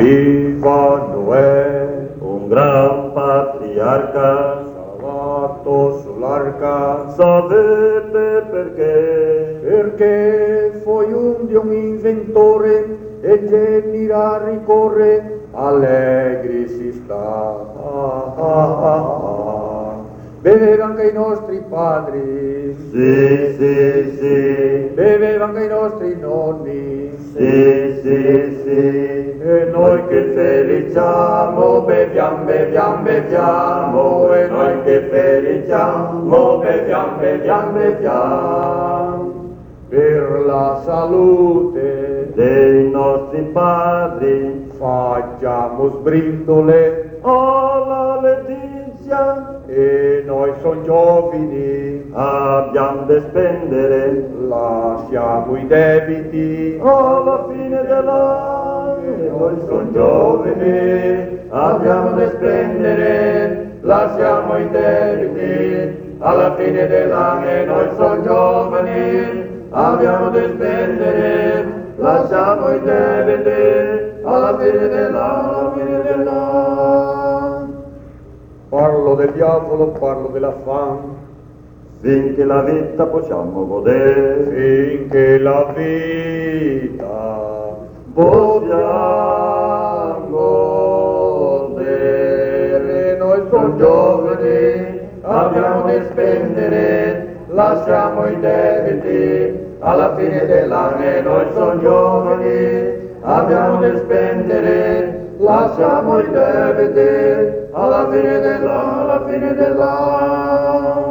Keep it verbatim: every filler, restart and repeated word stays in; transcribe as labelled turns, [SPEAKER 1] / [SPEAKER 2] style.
[SPEAKER 1] Viva Noè,
[SPEAKER 2] un gran patriarca,
[SPEAKER 1] salato sull'arca,
[SPEAKER 2] sapete perché?
[SPEAKER 1] perché foi un Dio un inventore e genera ricorre, allegri si sta. Ah, ah, ah, ah. Bevevano anche i nostri padri,
[SPEAKER 2] Sì, sì, sì,
[SPEAKER 1] bevevano anche i nostri nonni,
[SPEAKER 2] sì, sì, sì,
[SPEAKER 1] e noi che feliciamo, beviamo, beviamo, beviamo, e noi che feliciamo, beviamo, beviamo, beviamo, per la salute
[SPEAKER 2] dei nostri padri,
[SPEAKER 1] facciamo sbrindole,
[SPEAKER 2] alla letizia,
[SPEAKER 1] e noi son giovani,
[SPEAKER 2] abbiamo da spendere,
[SPEAKER 1] lasciamo i debiti,
[SPEAKER 2] alla fine dell'anno,
[SPEAKER 1] noi son giovani, abbiamo da spendere, lasciamo i debiti, alla fine dell'anno e noi son giovani, abbiamo da spendere, lasciamo i debiti, alla fine dell'anno, alla fine dell'anno. Parlo del diavolo, parlo della fame,
[SPEAKER 2] finché la vita possiamo godere,
[SPEAKER 1] finché la vita possiamo godere. Noi son giovani, abbiamo da spendere, lasciamo i debiti, alla fine dell'anno e noi son giovani, abbiamo da spendere, lasciamo i debiti, alla fine dell'anno, alla fine dell'anno.